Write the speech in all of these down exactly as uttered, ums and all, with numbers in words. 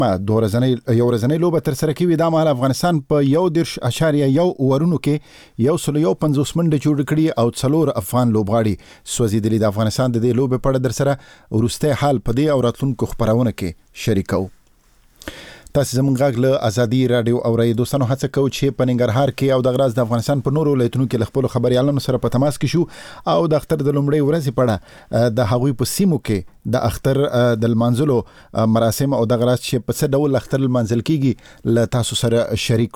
دوه ورځنۍ یو ورځنۍ لوبه تر سره کوي. دا مهال افغانستان په یو دېرش اشاریه یو اورونو کې یو سل یو پنځوس منډې جوړ کړي او څلور افغان لوبغاړي سوځېدلي. د افغانستان د دې لوبې په اړه در سره وروستی حال په دې او راتلونکو خپرونه کې شریکو. تاسو زموږ غږ له ازادي رادیو اورئ. دوستانو هڅه کوو چې په ننګرهار کې او د غراز د افغانستان په نورو ولایتونو کې له خپلو خبریالانو سره په تماس کې شو او د اختر د لومړۍ ورځې په اړه د هغوی په سیمو کې د اختر د لمانځلو مراسم او د غراز چې په څه ډول اختر لمانځل کیږي له تاسو سره شریک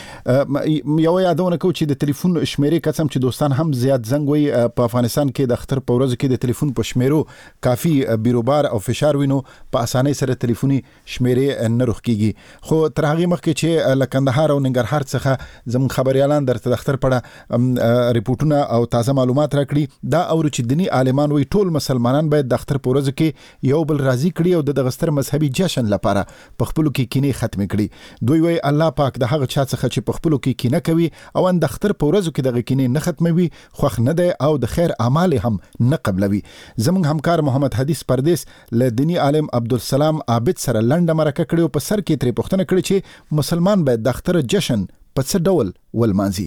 کړو. یو یادونه کوو چې د ټلیفون شمیرې قسم چې دوستان هم زیات زنګ وي په افغانستان کې د اختر په ورځو کې د ټلیفون په شمیرو کافي بیروبار او فشار وینو په اسانۍ سره ټلیفوني شمیرې نه روښ کیږي. خو تر هغه مخکې چې له کندهار او ننګرهار څخه زموږ خبريالان درته د اختر په اړه ریپورتونه او تازه معلومات راکړي. دا اورو چې دینی عالمان وي ټول مسلمانان باید د اختر په ورځ کې یو بل راضي کړي او د دغه ستر مذهبي جشن لپاره په خپلو کې کینې ختم کړي. دوی وایي الله پاک د هغه چا څخه چې په خپلو کې کینه کوي او ان د اختر په ورځو کې دغه کینې نه ختموي خوښ نه دی او د خیر اعمال هم نه قبلوي. زموږ همکار محمد حدیث پردیس له دینی عالم عبدالسلام عابد سره لنډه مرکه کړې او په سر کې ترې پوښتنه کړې چې مسلمان باید د اختر جشن په څه ډول ولمانځي.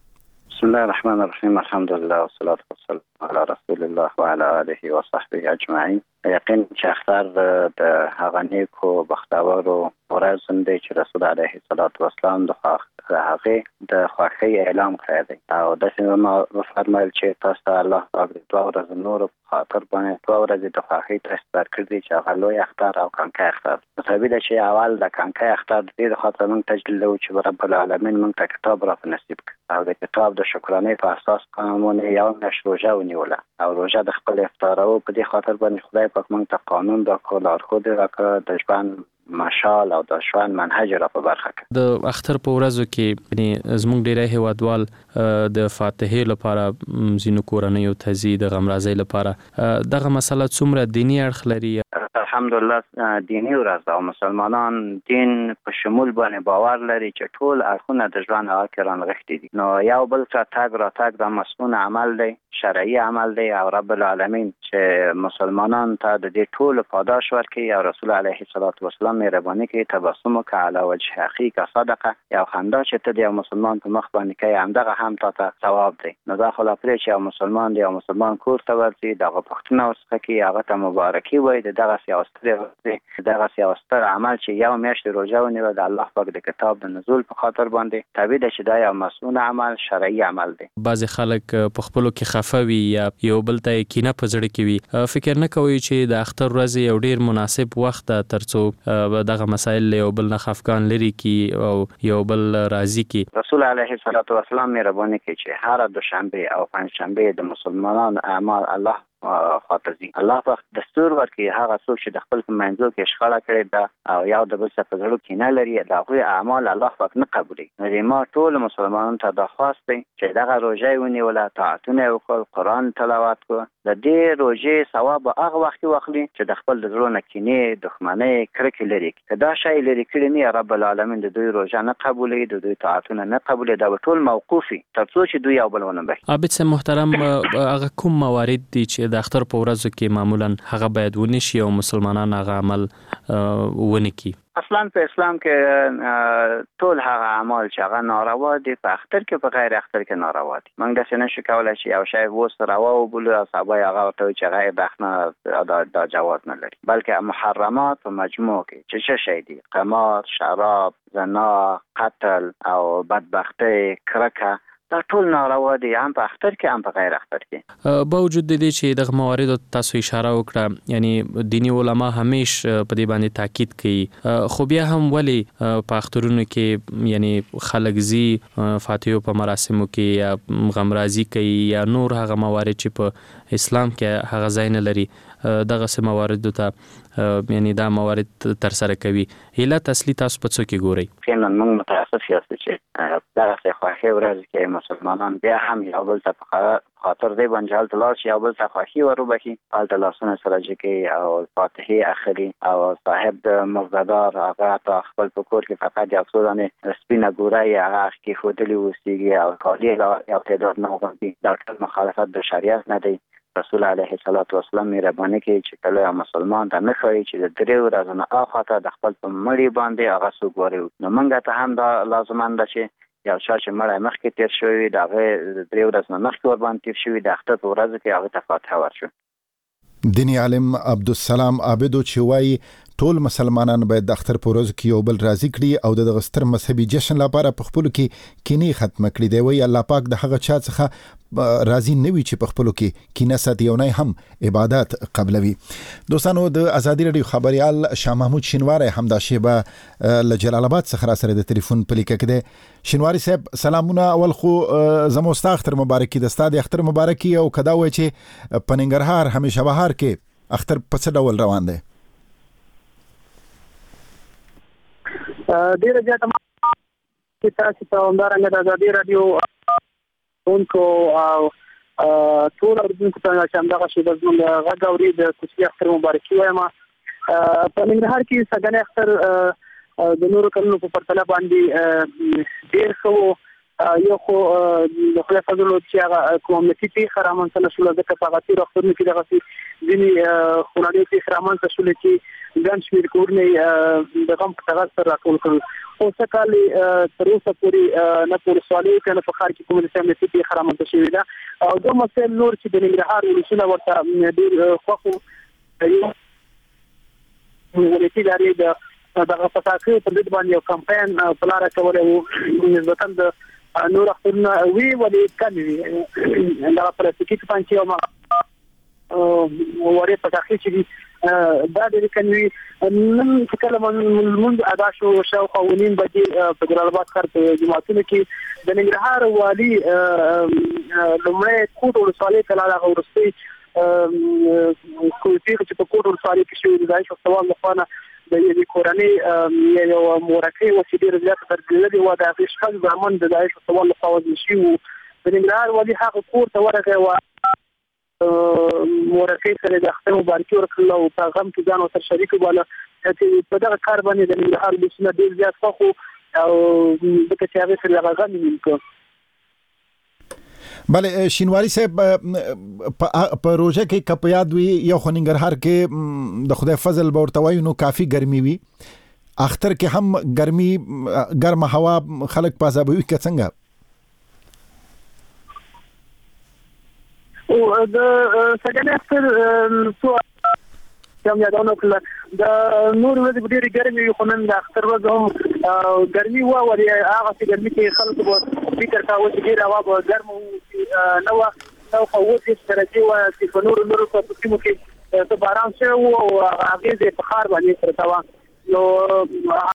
بسم الله الرحمن الرحیم. الحمدلله والصلاة والسلام علی رسول الله وعلى آله وصحبه اجمعین. یقین چې اختر د هغه نیکو بختورو ورځ دی چې رسول علیه الصلاة والسلام د هغه د خوښۍ اعلان کړی دی او داسې ما فرمایل چې تاسو الله پاک د دوه ورځې نور په خاطر باندې دوه ورځې د خوښۍ تاسو درکړي چې هغه لوی اختر او کانکای اختر. مطابق ده چې اول د کانکای اختر د دې خاطر موږ تجلیل لرو چې رب العالمین موږ ته کتاب را په نصیب کړ او د کتاب د شکرانې په اساس قانون یو میاشت روژه ونیوله او روژه د خپل افطار او په دې خاطر باندې خدای پاک موږ ته قانون دا کول لارښود راکړ د ژوند مشال او د ژوند منهج را په برخه کې. د اختر په ورځو کې یعنی زموږ ډیری هیوادوال د فاتحې لپاره زینو کورنۍ او تزي د غمرازۍ لپاره دغه مسله څومره دینی اړخ لري؟ الحمدلله دینی ورځ او مسلمانان دین په شمول باندې باور لري چې ټول اړخونه د ژوند هغه کې رانغښتي دي. نو یو بل څه تاګ را تاګ د مسنون عمل دی، شرعي عمل دی او رب العالمین چې مسلمانان ته د دې ټول پاداش ورکړي او رسول علیه الصلاة والسلام مهرباني کوي تبسم کا علی وجه اخیک صدقه یا خندا چې ته د مسلمان په مخ باندې کوي همدغه هم تاسو ثواب دی. نو دا خلا پرې چې مسلمان دی او مسلمان کور ته ورځي دغه پښتنه وسخه کوي هغه ته مبارکي وایي دغه سیاست دغه سیاست عمل چې یو میاشت روزه ونیو د الله پاک د کتاب د نزول په خاطر باندې تابع ده چې دا یو مسنون عمل شرعي عمل دی. بعض خلک په خپلو کې خفوي یا یو بل ته کینه په زړه کې وي فکر نه کوي چې د اختر ورځ یو ډیر مناسب وخت ترڅو دغه مسائل یو بل نه خفقان لري کی او یو بل راضي کی. رسول علیه الصلاة والسلام مهرباني کوي چې هر دوشنبه او پنځشنبه د مسلمانانو اعمال الله خاطري الله پاک دستور ورکړي هغه څوک چې د خپل منځو کې شخړه کړې ده او یو د بل څه په زړه کې نه لري دا غوي اعمال الله پاک نه قبولي. نو ما ټول مسلمانانو ته درخواست دی چې دغه روزه ونیوله طاعتونه وکړ قرآن تلاوت کړ د دې روزې ثواب هغه وخت واخلي چې د خپل د زړه نه کینې دښمنۍ کرکې لري که دا شی لري کړي نه رب العالمین د دوی روزه نه قبولي د دوی طاعتونه نه قبولي دا ټول موقوفي تر څو چې دوی یو بل ونه بخي. عابد صاحب محترم هغه کوم موارد دي چې د اختر په ورځو کې معمولا هغه باید ونشي او مسلمانان هغه عمل ونه کړي؟ اصلا په اسلام کې ټول هغه اعمال چې هغه ناروا دي په اختر کې په غیر اختر کې ناروا دي. موږ داسې نشو کولی چې یو شی وس روا وبولو او سبا هغه ورته چې غیر بخنه دا جواز نه لري بلکې محرمات په مجموع کې چې څه شی دي قمار، شراب، زنا، قتل او بدبختی، کرکه دا ټول ناروا دي هم په اختر کې هم په غیر اختر کې. با وجود د دې چې دغه موارد تاسو اشاره وکړه یعنی دینی علما همیش په دې باندې تاکید کوي خو بیا هم ولی په اخترونو کې یعنی خلک زی فاتحه په مراسمو کې یا غمرازي کوي یا نور هغه موارد چې په اسلام کې هغه ځای نه لري دغه سم موارد ته یعنی دا موارد تر سره کوي. علت اصلي تاسو په څه کې ګورئ؟ کله موږ متاسف یاست چې دغه څه خوښي ورځ کې مسلمانان بیا هم یو بل ته خاطر دی باندې حالت لاس یو بل ته خوښي وربخي حالت لاسونه سره چې او فاتحه اخري او صاحب د مقدار هغه ته خپل فکر کې فقط یو څو دانه سپینه ګورای هغه کې خودلی وسیږي او کالي یو تعداد نه وګوري دا ټول مخالفت د شریعت نه دی. رسول علیه الصلاۃ والسلام مهرباني کوي چې کله مسلمان ته نه ښایي چې د درې ورځې نه اخاطه د خپل په مړي باندې هغه څوک واري. نو موږ ته هم دا لازمان ده چې یو چا چې مړی مخکې تیر شوی د هغه د درې ورځې نه مخکې ور باندې تیر شوی د اختر په ورځ کې هغه ته فاتحه ورشو. دینی عالم عبدالسلام عابدو چې وایي ټول مسلمانان باید د اختر په ورځ کې یو بل راضي کړي او د دغه ستر مذهبي جشن لپاره په خپلو کې کینې ختمه کړي. دی وایي الله پاک د هغه چا څخه راضي نه وي چې په خپلو کې کینه ساتي او نه هم عبادت قبلوي. دوستانو د ازادي رادیو خبريال شاه محمود شینواری هم دا شیبه له جلال آباد څخه را سره د ټلیفون په لیکه کې دی. شینواری صاحب سلامونه. اول خو زموږ ستا اختر مبارکي د ستا د اختر مبارکي او کدا وایي چې په ننګرهار همیشه بهار کې اختر په څه ډول روان دی؟ ډیره زیاته چې تاسو ته همدارنګه د ازادي رادیو اونکو او ټول اردوونکو ته چې همدغه شیبه زموږ غږ اوري د کوچني اختر مبارکي وایم. په ننګرهار کې سږنی اختر د نورو کلونو په پرتله باندې ډېر ښه یو خو د خدای فضل چې هغه کومنټي پیښه رامنځته نه شوله ځکه په هغه تېرو اخترونو کې دغسې ځینې خونړۍ پیښې رامنځته شولې چې ګڼ شمېر کورونه د غم په کاغذ سره راټول کړل. خو څه کال تر اوسه پورې نه په ولسوالۍ کې نه په ښار کې کومه داسې امنیتي پیښه رامنځته شوې ده. او دوه مسایل نور چې د ننګرهار ولسونه ورته ډېر خوښ وو. ولسي ادارې د دغه په ټاکنو پر ضد باندې یو کمپاین په لاره کولی وو نسبتا د نور اخترونه وي ولې کمې وي. دغه پلاستیکي توپانچې او وړې پټاخې چې دي دا ډېرې کمې وي. نن چې کله لمونځ ادا شو شاوخوا اوه نیم بجې په جلال آباد ښار په جوماتونو کې د ننګرهار والي لومړی کوټ ولسوالۍ ته لاړ. هغه وروستۍ پیښه چې په کوټ ولسوالۍ کې شوې د عایشه سوال لخوا نه د یوې کورنۍ یو مورکۍ وه چې ډېره زیاته درګېدلې وه. د هغې شپږ زامن د عایشه سوال لخوا وژل شوي وو. د ننګرهار والي هغه کور ته ورغی وه مورکۍ سره د اختر مبارکي ورکړله او په غم کې ځان ورسره شریک وباله. په دغه کار باندې د ننګرهار ولسونه ډېر زیات خوښ وو او ځکه چې هغې سره دغه غم یې نیم کړ. بله شینواری صاحب په روژه کې که په یاد وي یو خو ننګرهار کې د خدای فضل به ورته وایو نو کافي ګرمي وي. اختر کې هم ګرمي ګرمه هوا خلک په عذابوي که څنګه؟ او د سږني اختر څو هم یادونه کړله د نور ورځې ډېرې ګرمې وي خو نن د اختر ورځ هم ګرمي وه. ولې هغسې ګرمي کې خلکو به فکر کاوه چې ډېره هوا به ګرمه نه وه. شاوخوا اووه دېرش درجې وه چې په نورو نورو په سیمو کې څه باران شوی و او اغېز یې په ښار باندې پرته وه. نو